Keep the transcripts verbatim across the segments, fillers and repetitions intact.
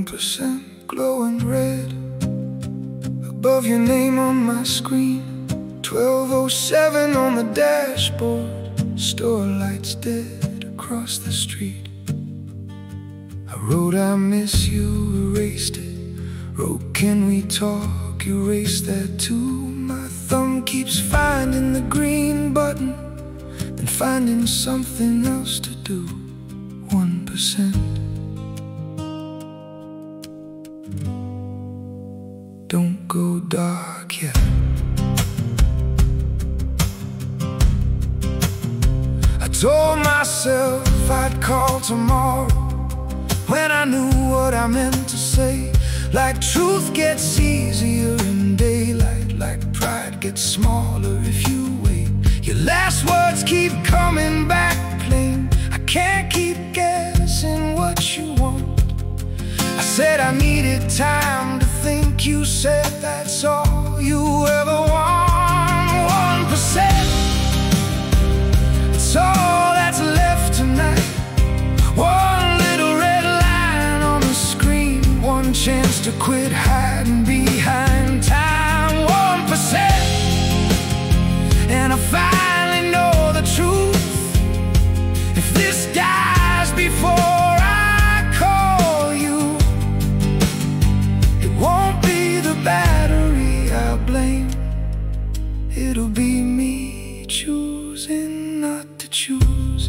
percent glowing red above your name on my screen. Twelve oh seven on the dashboard, store lights dead across the street. I wrote I miss you, erased it. Wrote can we talk, erased that too. My thumb keeps finding the green button, then finding something else to do. One percent. Don't go dark yet. I told myself I'd call tomorrow when I knew what I meant to say. Like truth gets easier in daylight, like pride gets smaller if you wait. Your last words keep coming back plain. I can't keep guessing what you want. I said I needed time to think. You said that's all you ever want. One percent, it's all that's left tonight. One little red line on the screen, one chance to quit hiding behind time. One percent, and I finally know the truth. If this dies before I call you, it won't be the battery I blame. It'll be me choosing not to choose.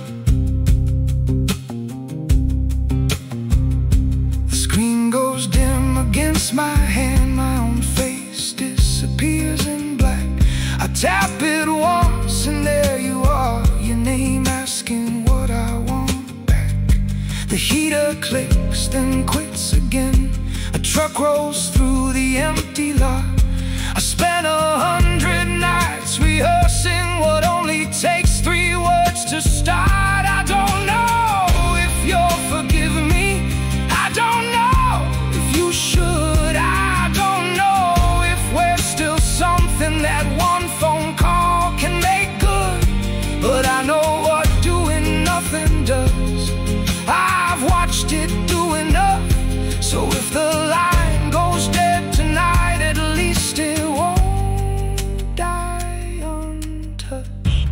The screen goes dim against my hand, my own face disappears in black. I tap it once and there you are, your name asking what I want back. The heater clicks, then quits again. A truck rolls through the empty lot. I spent a hundred nights rehearsing what only takes three words to start. I don't know if you'll forgive me, I don't know if you should. I don't know if we're still something that one phone call can make good. But I know what doing nothing does. I've watched it do enough. So if the line goes dead tonight, at least it won't die untouched.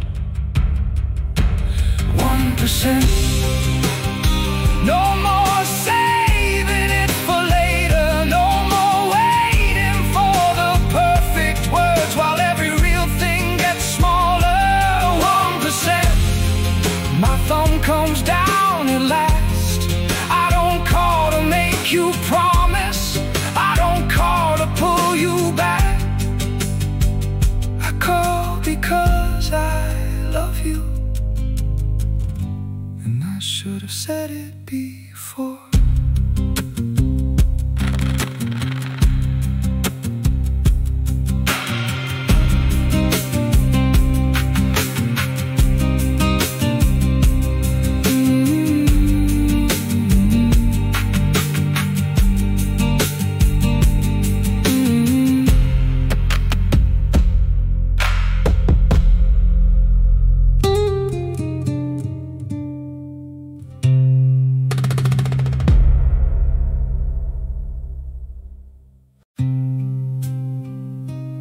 One percent. No more saving it for later. No more waiting for the perfect words while every real thing gets smaller. One percent. My thumb comes down at last. I don't call to make you promise, I don't call to pull you back. I call because I love you, and I should have said it before.